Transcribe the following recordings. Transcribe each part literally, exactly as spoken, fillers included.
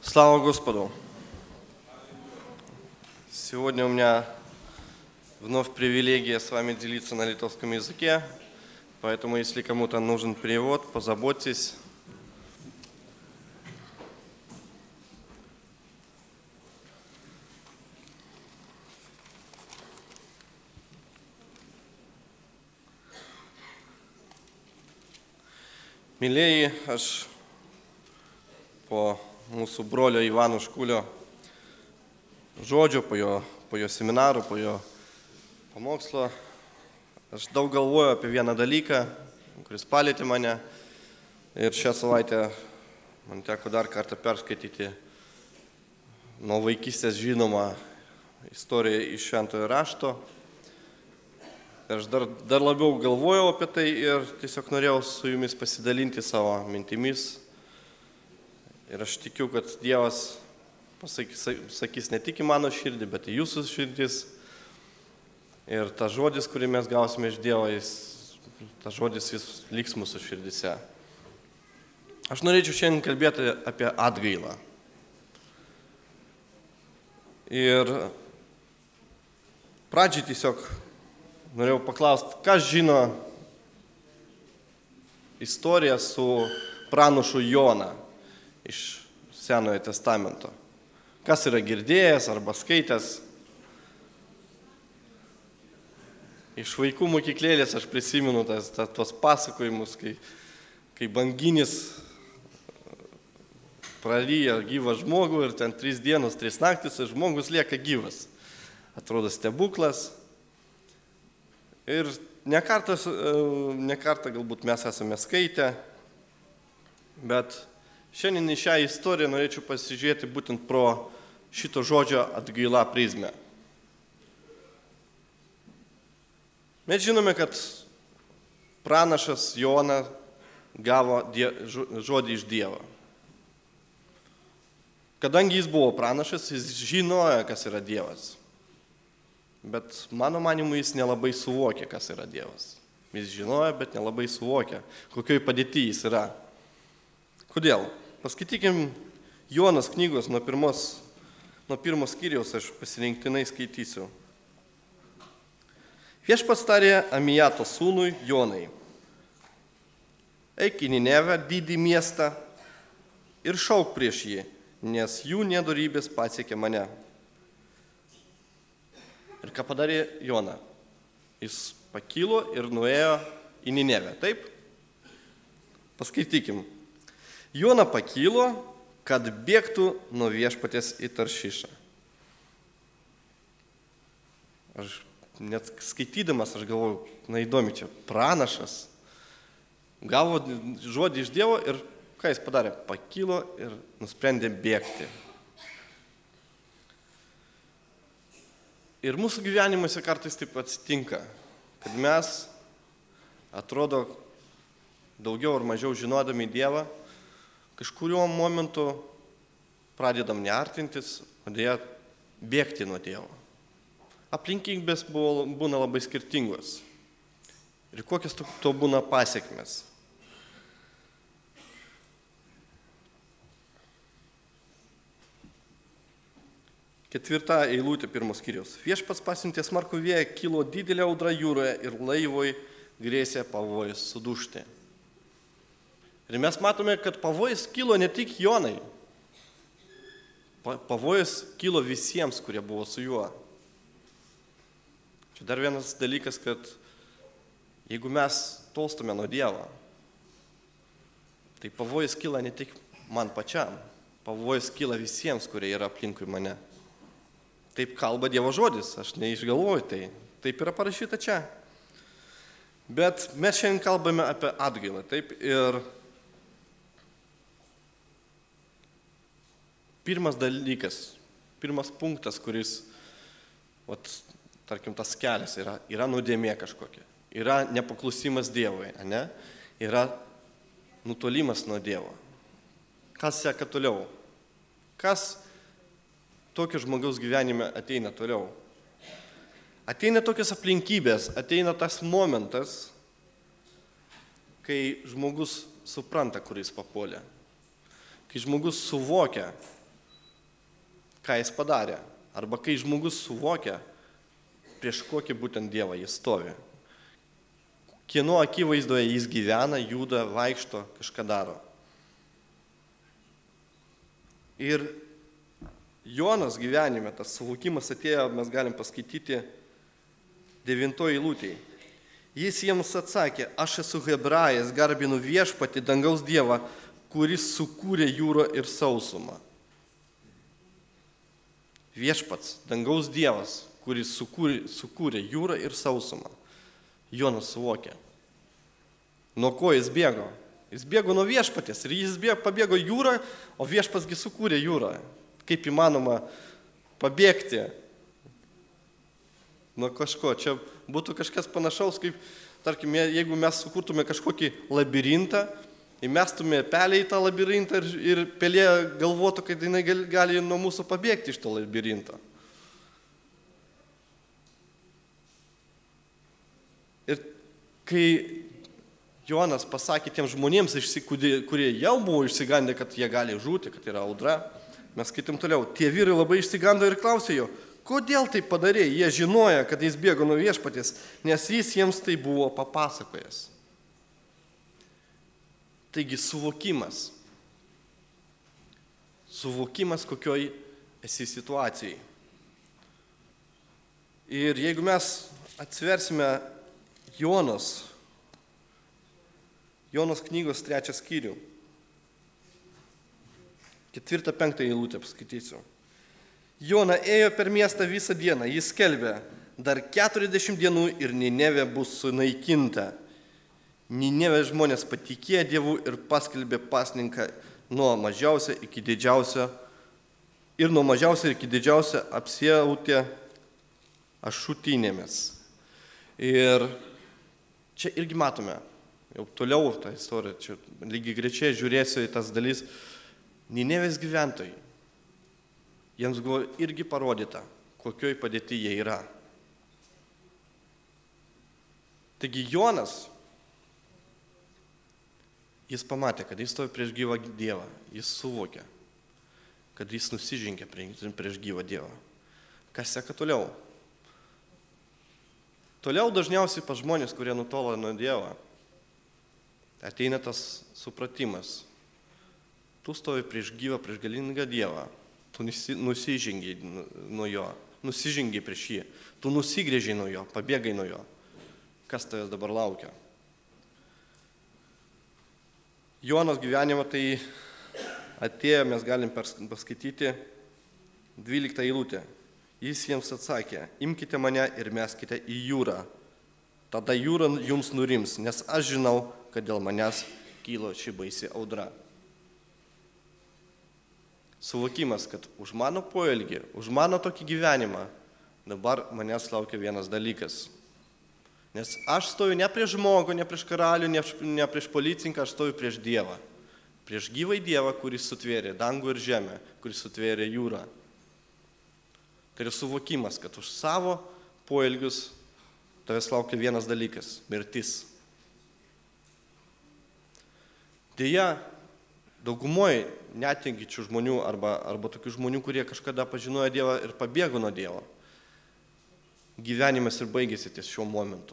Слава Господу! Сегодня у меня вновь привилегия с вами делиться на литовском языке, поэтому если кому-то нужен перевод, позаботьтесь. Mylėjai, aš po mūsų brolio Ivano Škulio žodžio, po jo, po jo seminarų, po jo pamokslo, aš daug galvoju apie vieną dalyką, kuris palėtė mane. Ir šią savaitę man teko dar kartą perskaityti nuo vaikystės žinomą istoriją iš Šventojo rašto. Ir aš dar, dar labiau galvojau apie tai ir tiesiog norėjau su jumis pasidalinti savo mintimis. Ir aš tikiu, kad Dievas pasakys, sakys ne tik į mano širdį, bet į jūsų širdis. Ir tas žodis, kurį mes gausime iš Dievo, jis, tas žodis jis liks mūsų širdise. Aš norėčiau šiandien kalbėti apie atgailą. Ir pradžiai tiesiog norėjau paklausti, kas žino istoriją su pranašu Jona iš Senojo testamento. Kas yra girdėjęs arba skaitęs. Iš vaikų mokyklėlės aš prisimenu tas, tas, tos pasakojimus, kai, kai banginis praryja gyvą žmogų ir ten tris dienos, tris naktis ir žmogus lieka gyvas. Atrodo stebuklas. Ir ne kartą, ne kartą galbūt mes esame skaitę, bet šiandien į šią istoriją norėčiau pasižiūrėti būtent pro šito žodžio atgaila prizmę. Mes žinome, kad pranašas Jona gavo die, žodį iš Dievo. Kadangi jis buvo pranašas, jis žinojo, kas yra Dievas. Bet mano manimu jis nelabai suvokė, kas yra Dievas. Jis žinojo, bet nelabai suvokė, kokioj padėtyje jis yra. Kodėl? Paskaitykim Jonos knygos nuo pirmos, nuo pirmos skyriaus, aš pasirinktinai skaitysiu. Viešpats tarė Amijato sūnui Jonai: eik į Ninevę, didį miestą, ir šauk prieš jį, nes jų nedorybės pasiekė mane. Ir ką padarė Jona? Jis pakilo ir nuėjo į Ninevę, taip? Paskaitykim. Jona pakilo, kad bėgtų nuo viešpaties į Taršišą. Aš net skaitydamas, aš galvoju, na įdomi čia, pranašas. Gavo žodį iš Dievo ir ką jis padarė? Pakilo ir nusprendė bėgti. Ir mūsų gyvenimuose kartais taip atsitinka, kad mes, atrodo, daugiau ar mažiau žinodami Dievą, kažkuriuo momentu pradedam neartintis, o dėja bėgti nuo Dievo. Aplinkybės būna labai skirtingos. Ir kokios to, to būna pasiekmes. Ketvirta eilutė pirmos skyriaus. Viešpats pasiuntė smarkų vėją, kilo didelė audra jūroje ir laivui grėsė pavojus sudužti. Ir mes matome, kad pavojus kilo ne tik Jonai. Pavojus kilo visiems, kurie buvo su juo. Čia dar vienas dalykas, kad jeigu mes tolstame nuo Dievo, tai pavojus kyla ne tik man pačiam. Pavojus kyla visiems, kurie yra aplinkui mane. Taip kalba Dievo žodis, aš neišgalvoju tai. Taip yra parašyta čia. Bet mes šiandien kalbame apie atgailą, taip? Ir pirmas dalykas, pirmas punktas, kuris, vat, tarkim, tas kelias yra, yra nuodėmė kažkokia. Yra nepaklusimas Dievui, ne? Yra nutolimas nuo Dievo. Kas seka toliau? Kas tokio žmogaus gyvenime ateina toliau? Ateina tokios aplinkybės, ateina tas momentas, kai žmogus supranta, kur jis papuolė. Kai žmogus suvokia, ką jis padarė. Arba kai žmogus suvokia, prieš kokį būtent Dievą jis stovi. Kieno akivaizdoje jis gyvena, juda, vaikšto, kažką daro. Ir Jonas gyvenime, tas suvokimas atėjo, mes galim paskaityti devintoji eilutėje. Jis jiems atsakė, aš esu hebrajas, garbinu viešpatį dangaus Dievą, kuris sukūrė jūrą ir sausumą. Viešpats, dangaus Dievas, kuris sukūrė, sukūrė jūrą ir sausumą. Jonas suvokė. Nuo ko jis bėgo? Jis bėgo nuo viešpatės ir jis bėgo, pabėgo jūrą, o viešpatsgi sukūrė jūrą. Kaip įmanoma pabėgti nuo kažko? Čia būtų kažkas panašaus, kaip, tarkim, jeigu mes sukurtume kažkokį labirintą, įmestume pelę į tą labirintą ir, ir pelė galvotų, kad jinai gali, gali nuo mūsų pabėgti iš to labirinto. Ir kai Jonas pasakė tiems žmonėms, kurie jau buvo išsigandę, kad jie gali žūti, kad yra audra, mes skaitim toliau. Tie vyrai labai išsigando ir klausė jo, kodėl tai padarė? Jie žinojo, kad jis bėgo nuo viešpaties, nes jis jiems tai buvo papasakojęs. Taigi suvokimas. Suvokimas, kokioj esi situacijai. Ir jeigu mes atsiversime Jonas, Jonos knygos trečią skyrių, ketvirtą, penktą eilutę paskaitysiu. Jona ėjo per miestą visą dieną, jis skelbė, dar keturiasdešimt dienų ir Ninevė bus sunaikinta. Ninevė žmonės patikėjo Dievu ir paskelbė pasninką nuo mažiausio iki didžiausio ir nuo mažiausio iki didžiausio apsiautė ašutinėmis. Ir čia irgi matome, jau toliau tą istoriją, čia lygiai grečiai žiūrėsiu į tas dalys, Ninevės gyventojai, jiems buvo irgi parodyta, kokioj padėti jie yra. Taigi Jonas, jis pamatė, kad jis stovi prieš gyvą Dievą, jis suvokė, kad jis nusižengė prieš gyvą Dievą. Kas seka toliau? Toliau dažniausiai pas žmonės, kurie nutolo nuo Dievo, ateina tas supratimas. Tu stovi prieš gyvą, prieš galingą Dievą. Tu nusižengiai nuo jo, nusižengiai prieš jį. Tu nusigrėžiai nuo jo, pabėgai nuo jo. Kas tavęs dabar laukia? Jonos gyvenimą tai atėjo, mes galim paskaityti dvyliktą eilutę. Jis jiems atsakė, imkite mane ir meskite į jūrą. Tada jūra jums nurims, nes aš žinau, kad dėl manęs kylo ši baisi audra. Suvokimas, kad už mano poelgį, už mano tokį gyvenimą, dabar manęs laukia vienas dalykas. Nes aš stoju ne prieš žmogų, ne prieš karalių, ne prieš policininką, aš stoju prieš Dievą. Prieš gyvąjį Dievą, kuris sutvėrė dangų ir žemę, kuris sutvėrė jūrą. Tai yra suvokimas, kad už savo poelgius tavęs laukia vienas dalykas – mirtis. Deja, daugumoje netinkinčių žmonių arba, arba tokių žmonių, kurie kažkada pažinojo Dievą ir pabėgo nuo Dievo, gyvenimas ir baigėsi ties šiuo momentu.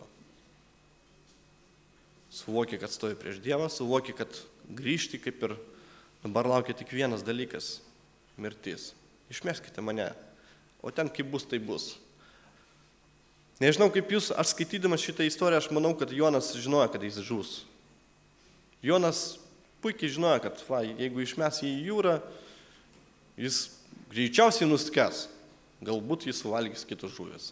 Suvokė, kad stovi prieš Dievą, suvokė, kad grįžti kaip ir dabar laukia tik vienas dalykas – mirtis. Išmeskite mane, o ten kaip bus, tai bus. Nežinau, kaip jūs, aš skaitydamas šitą istoriją, aš manau, kad Jonas žinojo, kad jis žus. Jonas puikiai žinojo, kad va, jeigu išmes jį į jūrą, jis greičiausiai nuskęs. Galbūt jis suvalgys kitus žuvės.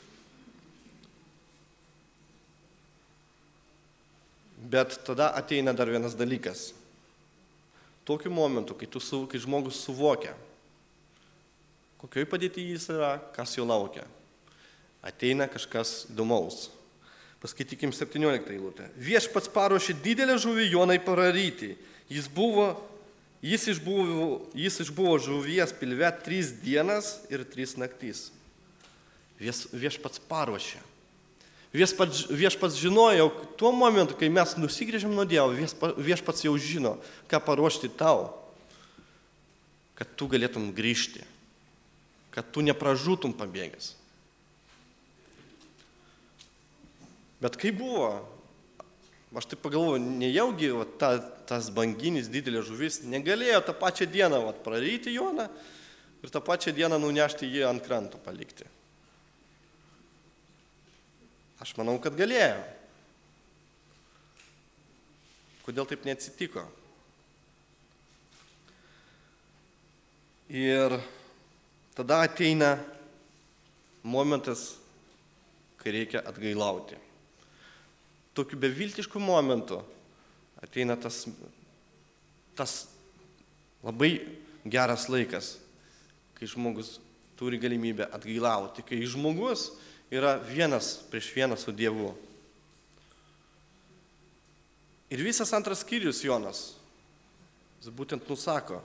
Bet tada ateina dar vienas dalykas. Tokiu momentu, kai, tu, kai žmogus suvokia, kokioj padėtyje jis yra, kas jo laukia, ateina kažkas įdomaus. Paskaitykim septynioliktą eilutę. Viešpats paruošė didelę žuvį Jonai pararyti. Jis, buvo, jis, išbuvo, jis išbuvo žuvies pilve tris dienas ir tris naktys. Vies, viešpats paruošė. Viešpats, viešpats žinojo, tuo momentu, kai mes nusigrėžėm nuo Dievo, viešpats jau žino, ką paruošti tau, kad tu galėtum grįžti. kad tu nepražūtum pabėgęs. Bet kaip buvo? Aš taip pagalvoju, nejaugi va, ta, tas banginis didelė žuvis negalėjo tą pačią dieną va, praryti Joną ir tą pačią dieną nunešti jį ant kranto palikti. Aš manau, kad galėjo. Kodėl taip neatsitiko? Ir tada ateina momentas, kai reikia atgailauti. Tokiu beviltišku momentu ateina tas, tas labai geras laikas, kai žmogus turi galimybę atgailauti, kai žmogus yra vienas prieš vieną su Dievu. Ir visas antras skyrius Jonas, jis būtent nusako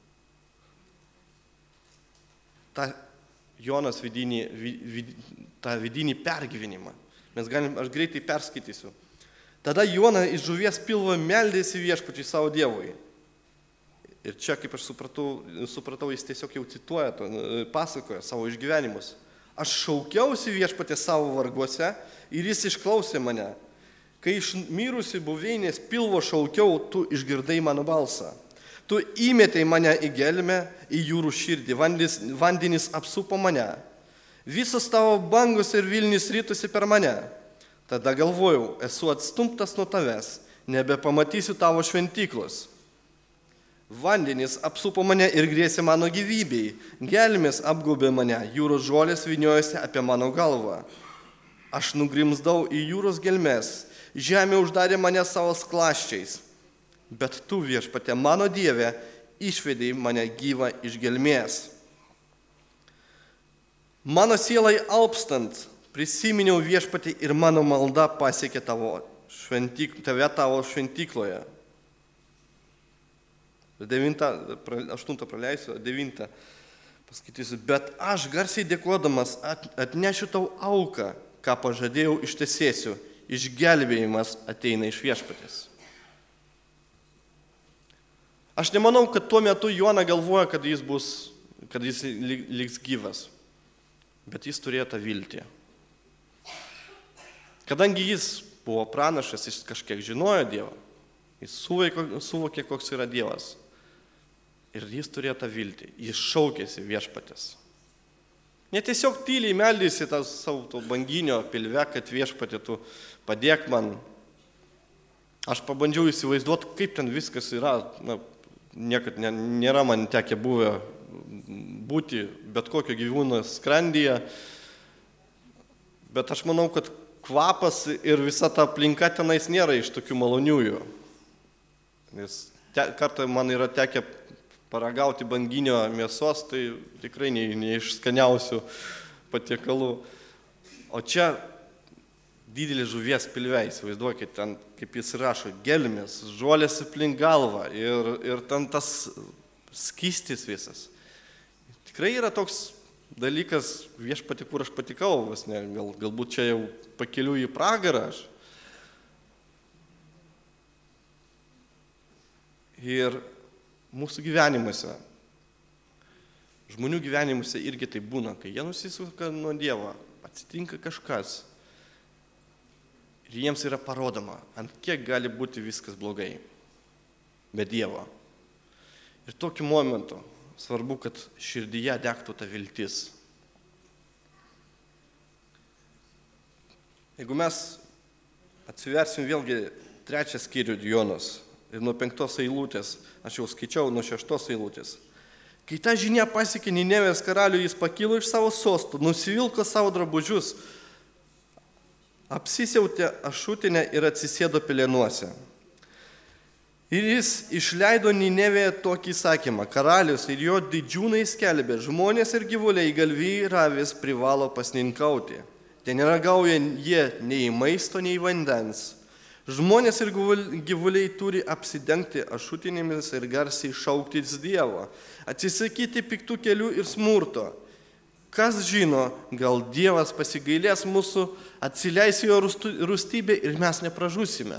tą Jonas vidinį, vid, tą vidinį pergyvenimą. Mes galim, aš greitai perskaitysiu. Tada Jona iš žuvies pilvo meldėsi viešpačiui savo Dievui. Ir čia, kaip aš supratau, supratau jis tiesiog jau cituoja, pasakoja savo išgyvenimus. Aš šaukiausi viešpatė savo varguose ir jis išklausė mane. Kai iš mirusi buveinės pilvo šaukiau, tu išgirdai mano balsą. Tu įmetei mane į gelmę, į jūrų širdį, vandis, vandenis apsupo mane. Visos tavo bangos ir Vilnis rytusi per mane. Tada galvojau, esu atstumtas nuo tavęs, nebepamatysiu tavo šventyklos. Vandenis apsupo mane ir grėsė mano gyvybei, gelmės apgaubė mane, jūros žolės vyniojosi apie mano galvą. Aš nugrimzdau į jūros gelmes, žemė uždarė mane savo sklaščiais. Bet tu, viešpatie, mano Dieve, išvedei mane gyvą iš gelmės. Mano sielai alpstant, prisiminiau viešpatį ir mano malda pasiekė tavo šventyk, tave tavo šventykloje. Devintą, aštuntą praleisiu, devintą paskaitysiu. Bet aš garsiai dėkodamas at, atnešiu tau auką, ką pažadėjau ištesėsiu, išgelbėjimas ateina iš viešpatės. Aš nemanau, kad tuo metu Jona galvoja, kad jis bus, kad jis liks gyvas. Bet jis turėjo tą viltį. Kadangi jis buvo pranašas, jis kažkiek žinojo Dievą, jis suvokė, koks yra Dievas. Ir jis turėjo tą viltį, jis šaukėsi viešpatės. Ne tiesiog tyliai meldėsi tą savo to banginio pilve, kad viešpatė tu padėk man. Aš pabandžiau įsivaizduoti, kaip ten viskas yra. Na, niekad nėra man tekę buvę būti bet kokio gyvūno skrandyje, bet aš manau, kad kvapas ir visa ta aplinka tenais nėra iš tokių maloniųjų. Nes te, kartą man yra tekę paragauti banginio mėsos, tai tikrai ne, ne iš skaniausių patiekalų. O čia didelį žuvies pilve, įsivaizduokit, ten, kaip jis rašo, gelmės, žolės aplink galvą ir, ir ten tas skystis visas. Tikrai yra toks dalykas, viešpatį, kur aš patikau, vas, ne, gal, galbūt čia jau pakeliu į pragarą aš. Ir mūsų gyvenimuose, žmonių gyvenimuose irgi tai būna, kai jie nusisuka nuo Dievo, atsitinka kažkas ir jiems yra parodoma, ant kiek gali būti viskas blogai be Dievo. Ir tokiu momentu svarbu, kad širdyje degtų ta viltis. Jeigu mes atsiversim vėlgi trečią skyrių Jonos ir nuo penktos eilutės, aš jau skaičiau nuo šeštos eilutės. Kai ta žinia pasiekė Ninevės karalių, jis pakilo iš savo sostų, nusivilko savo drabužius, apsisiautė ašutinę ir atsisėdo pelenuose. Ir jis išleido Ninevėje tokį įsakymą. Karalius ir jo didžiūnai skelbė, žmonės ir gyvuliai, galvijai ir avys privalo pasninkauti. Ten neragauja jie nei maisto, nei vandens. Žmonės ir gyvuliai turi apsidengti ašutinėmis ir garsiai šauktis Dievo, atsisakyti piktų kelių ir smurto. Kas žino, gal Dievas pasigailės mūsų, atsileis jo rūstybę ir mes nepražūsime.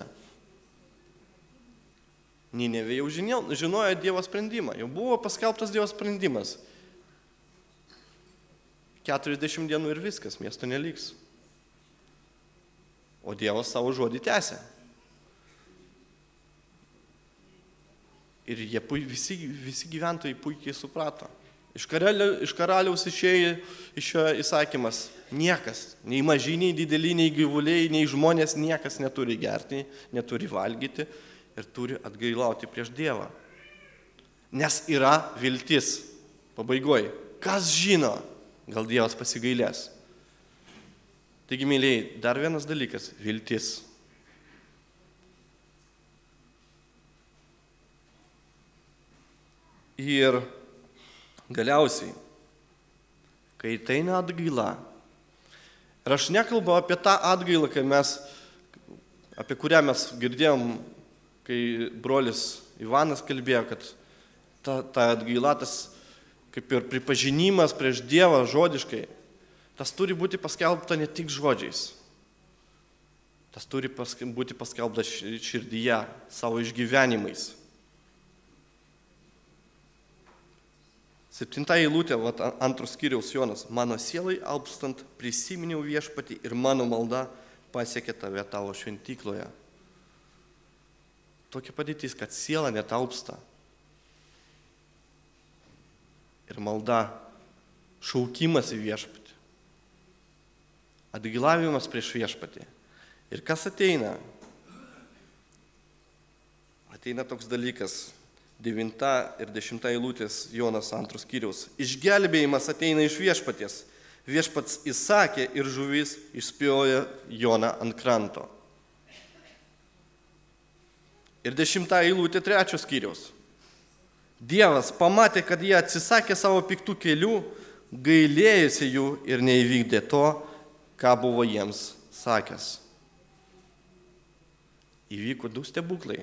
Ninevė jau žinojo Dievo sprendimą, jau buvo paskelbtas Dievo sprendimas. keturiasdešimt dienų ir viskas, miesto neliks. O Dievas savo žodį tęsia. Ir jie, visi, visi gyventojai puikiai suprato. Iš, karalio, iš karaliaus išėjo išėjo įsakymas. Niekas, nei maži, nei dideli, nei gyvuliai, nei žmonės, niekas neturi gerti, neturi valgyti ir turi atgailauti prieš Dievą. Nes yra viltis. Pabaigoj. Kas žino, gal Dievas pasigailės. Taigi, mėlyjei, dar vienas dalykas – viltis. Ir galiausiai, kai ateina atgaila, ir aš nekalbu apie tą atgailą, kai mes, apie kurią mes girdėjom, kai brolis Ivanas kalbėjo, kad ta, ta atgaila, tas kaip ir pripažinimas prieš Dievą žodiškai, tas turi būti paskelbta ne tik žodžiais. Tas turi paske, būti paskelbta širdyje, savo išgyvenimais. Septinta eilutė, vat, antros skyriaus Jonas. Mano sielai alpstant prisiminiau viešpatį ir mano malda pasiekė tave tavo šventykloje. Tokia padėtis, kad siela net alpsta. Ir malda, šaukimas į viešpatį. Atgailavimas prieš viešpatį. Ir kas ateina? Ateina toks dalykas. Devinta ir dešimta eilutės Jonas antros skyriaus. Išgelbėjimas ateina iš viešpaties. Viešpats įsakė ir žuvis išspjojo Joną ant kranto. Ir dešimta eilutė trečios skyriaus. Dievas pamatė, kad jie atsisakė savo piktų kelių, gailėjosi jų ir neįvykdė to, ką buvo jiems sakęs. Įvyko du stebuklai.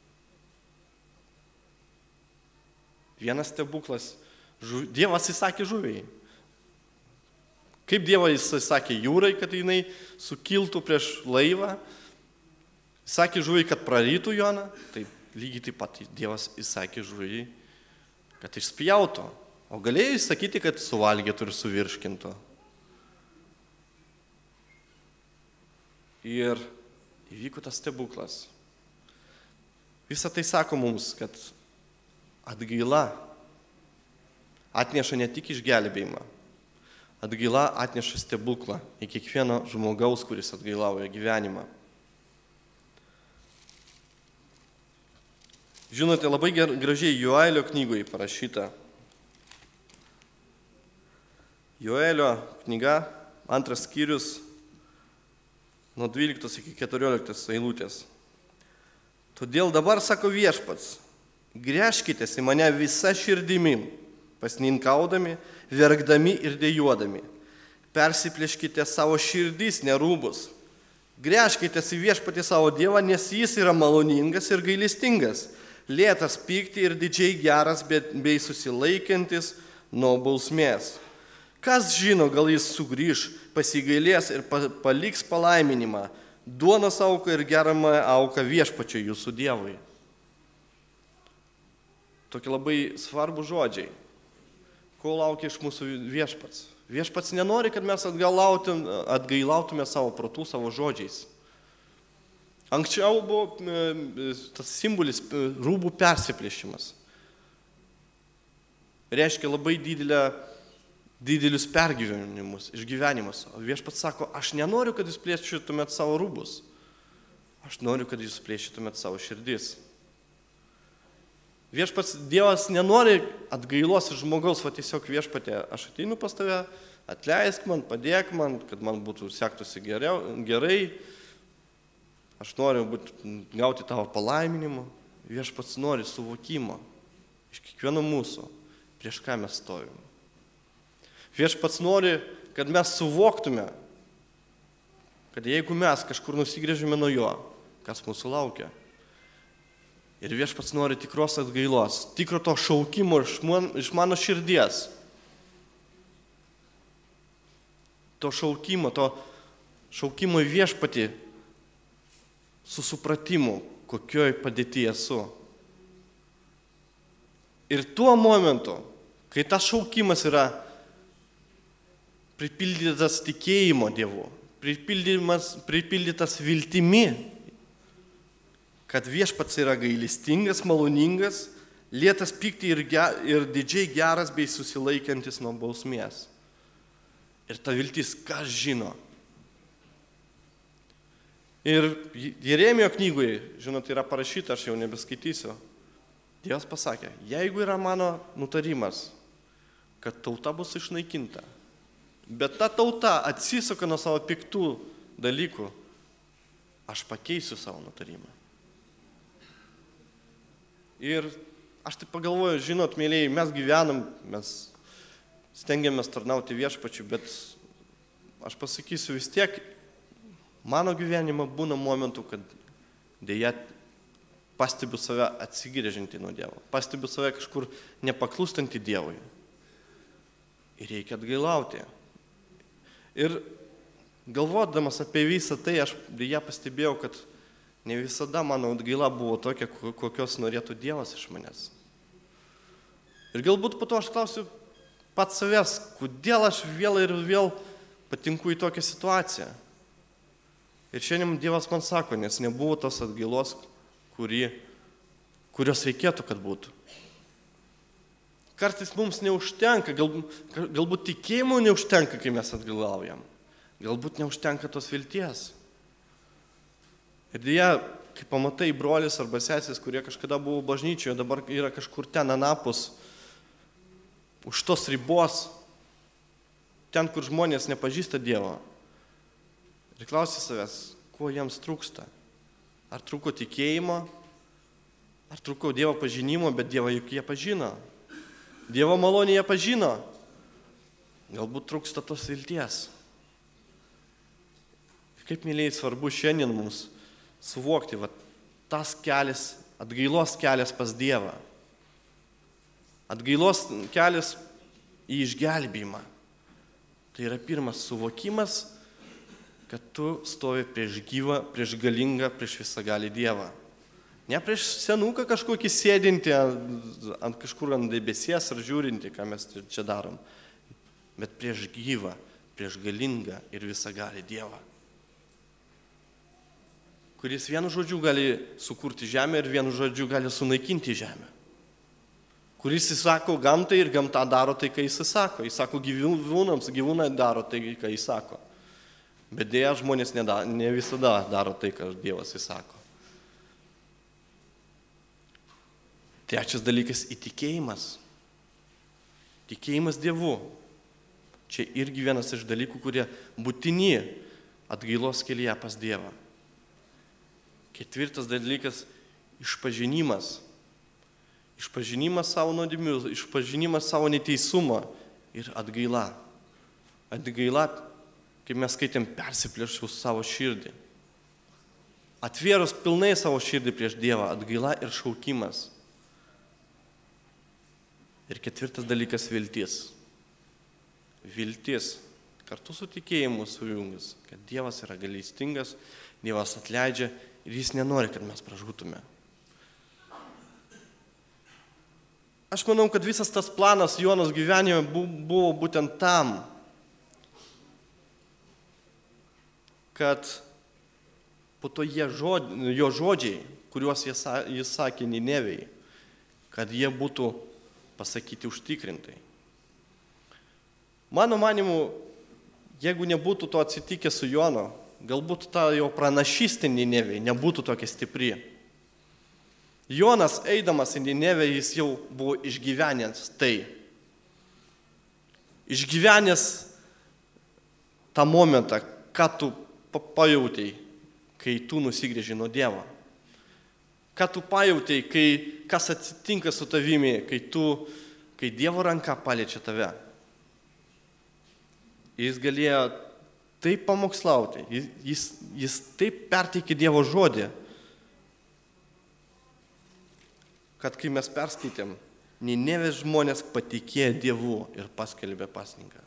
Vienas stebuklas, žu... Dievas įsakė žuviai. Kaip Dievas įsakė jūrai, kad jinai sukiltų prieš laivą, įsakė žuviai, kad prarytų Joną, tai lygiai taip pat Dievas įsakė žuviai, kad išspjautų. O galėjo įsakyti, kad suvalgytų ir suvirškintų. Ir įvyko tas stebuklas. Visą tai sako mums, kad atgaila atneša ne tik išgelbėjimą, atgaila atneša stebuklą į kiekvieno žmogaus, kuris atgailauja gyvenimą. Žinote, labai gražiai Joelio knygoje parašyta. Joelio knyga, antras skyrius, nuo dvyliktos iki keturioliktos eilutės. Todėl dabar sako viešpats, gręžkitės į mane visą širdimi, pasninkaudami, verkdami ir dejuodami. Persiplėškite savo širdis, nerūbus. Gręžkitės į viešpatį savo Dievą, nes jis yra maloningas ir gailestingas, lėtas pykti ir didžiai geras, bei susilaikantis nuo bausmės. Kas žino, gal jis sugrįž, pasigailės ir paliks palaiminimą, duonos auką ir geramą auką viešpačiui jūsų Dievui. Tokie labai svarbų žodžiai. Ko laukia iš mūsų viešpats? Viešpats nenori, kad mes atgailautume savo protų, savo žodžiais. Anksčiau buvo tas simbolis rūbų persiplėšimas. Reiškia labai didelę didelius pergyvenimus, išgyvenimus. O viešpats sako, aš nenoriu, kad jūs plėšytumėt savo rūbus. Aš noriu, kad jūs plėšytumėt savo širdis. Viešpats Dievas nenori atgailos iš žmogaus, va tiesiog viešpatė, aš ateinu pas tave, atleisk man, padėk man, kad man būtų sektųsi geriau, gerai. Aš noriu būt, gauti tavo palaiminimą. Viešpats nori suvokimo iš kiekvieno mūsų, prieš ką mes stovime. Viešpats nori, kad mes suvoktume, kad jeigu mes kažkur nusigrėžime nuo jo, kas mūsų laukia. Ir viešpats nori tikros atgailos, tikro to šaukimo iš, man, iš mano širdies. To šaukimo, to šaukimo į viešpatį su supratimu, kokioj padėtyje esu. Ir tuo momentu, kai tas šaukimas yra pripildytas tikėjimo Dievu, pripildytas viltimi, kad viešpats yra gailestingas, maloningas, lėtas pykti ir, ge, ir didžiai geras bei susilaikantis nuo bausmės. Ir ta viltis, kas žino. Ir Jeremijo knygoje, žinot, yra parašyta, aš jau nebeskaitysiu. Dievas pasakė, jeigu yra mano nutarimas, kad tauta bus išnaikinta, bet ta tauta atsisuka nuo savo piktų dalykų, aš pakeisiu savo nutarimą. Ir aš taip pagalvoju, žinot, mėlyjei, mes gyvenam, mes stengiamės tarnauti viešpačiu, bet aš pasakysiu vis tiek, mano gyvenime būna momentų, kad dėja pastebiu save atsigrėžinti nuo Dievo, pastebiu save kažkur nepaklūstantį Dievui. Ir reikia atgailauti. Ir galvodamas apie visą tai, aš dėja pastebėjau, kad ne visada mano atgaila buvo tokia, kokios norėtų Dievas iš manęs. Ir galbūt po to aš klausiu pats savęs, kodėl aš vėl ir vėl patinku į tokią situaciją. Ir šiandien Dievas man sako, nes nebuvo tos atgailos, kuri, kurios reikėtų, kad būtų. Kartais mums neužtenka, galbūt, galbūt tikėjimo neužtenka, kai mes atgailaujam. Galbūt neužtenka tos vilties. Ir dėja, kai pamatai brolis arba sesis, kurie kažkada buvo bažnyčioje, dabar yra kažkur ten anapus, už tos ribos, ten, kur žmonės nepažįsta Dievo. Ir klausi savęs, ko jiems trūksta. Ar trūko tikėjimo, ar trūko Dievo pažinimo, bet Dievą juk jie pažino. Dievo malonę jie pažino. Galbūt trūksta tos vilties. Ir kaip, mėlyjei, svarbu šiandien mums suvokti, va, tas kelias, atgailos kelias pas Dievą. Atgailos kelias į išgelbėjimą. Tai yra pirmas suvokimas, kad tu stovi prieš gyvą, prieš galingą, prieš visagalį Dievą. Ne prieš senuką kažkokį sėdinti ant, ant kažkur ant debesies ar žiūrinti, ką mes čia darom, bet prieš gyvą, prieš galingą ir visagalį Dievą, kuris vienu žodžiu gali sukurti žemę ir vienu žodžiu gali sunaikinti žemę. Kuris įsako gamtai ir gamta daro tai, ką jis įsako. Jis sako gyvūnams, gyvūnai daro tai, ką jis sako. Bet dėja žmonės ne, ne visada daro tai, ką Dievas įsako. Trečias dalykas – įtikėjimas. Tikėjimas Dievu. Čia irgi vienas iš dalykų, kurie būtini atgailos kelyje pas Dievą. Ketvirtas dalykas – išpažinimas. Išpažinimas savo nuodėmių, išpažinimas savo neteisumą ir atgaila. Atgaila, kaip mes skaitėm, persiplėšus savo širdį. Atvėrus pilnai savo širdį prieš Dievą, atgaila ir šaukimas. Ir ketvirtas dalykas – viltis. Viltis, kartu su tikėjimu sujungus, kad Dievas yra gailestingas, Dievas atleidžia ir Jis nenori, kad mes pražūtume. Aš manau, kad visas tas planas Jonos gyvenime buvo būtent tam, kad po to jie žod, jo žodžiai, kuriuos jis, jis sakė Ninevei, kad jie būtų pasakyti užtikrintai. Mano manimu, jeigu nebūtų to atsitikę su Jonu, galbūt ta jo pranašystė Ninevei nebūtų tokia stipri. Jonas, eidamas į Ninevę, jis jau buvo išgyvenęs tai. Išgyvenęs tą momentą, ką tu pajautei, kai tu nusigrėži nuo Dievo. Ką tu pajautei, kai kas atsitinka su tavimi, kai, tu, kai Dievo ranka paliečia tave. Jis galėjo taip pamokslauti, jis, jis, jis taip perteikė Dievo žodį, kad kai mes perskaitėm, Ninevės žmonės patikėjo Dievu ir paskelbė pasninką.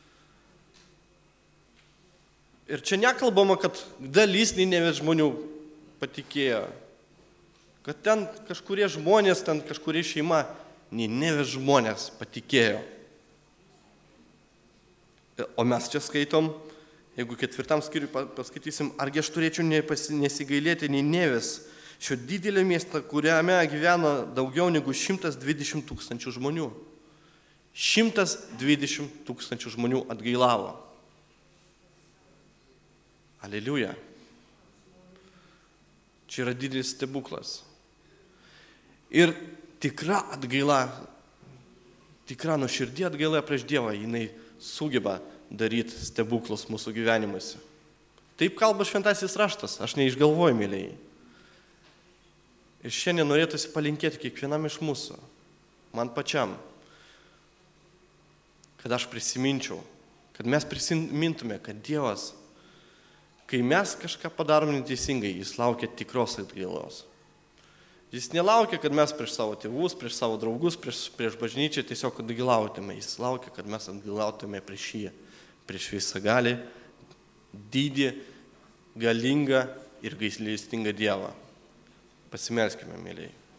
Ir čia nekalbama, kad dalis Ninevės žmonių patikėjo, kad ten kažkurie žmonės, ten kažkurie šeima, Ninevės žmonės patikėjo. O mes čia skaitom, jeigu ketvirtam skyriui paskaitysim, argi aš turėčiau nesigailėti nei Nevės, šio didelio miesto, kuriame gyvena daugiau negu šimtas dvidešimt tūkstančių žmonių. šimtas dvidešimt tūkstančių žmonių atgailavo. Aleliuja. Čia yra didelis stebuklas. Ir tikra atgaila, tikra nuoširdį atgaila prieš Dievą, jinai sugeba daryti stebuklus mūsų gyvenimuose. Taip kalba šventasis raštas, aš neišgalvoju, mėlyjei. Ir šiandien norėtųsi palinkėti kiekvienam iš mūsų, man pačiam, kad aš prisiminčiau, kad mes prisimintume, kad Dievas, kai mes kažką padarom neteisingai, jis laukia tikros atgailos. Jis nelaukia, kad mes prieš savo tėvus, prieš savo draugus, prieš, prieš bažnyčią tiesiog atgailautume. Jis laukia, kad mes atgailautume prieš jį, prieš visagalį, didį, galingą ir gailestingą Dievą. Pasimelskime, mėlyjei.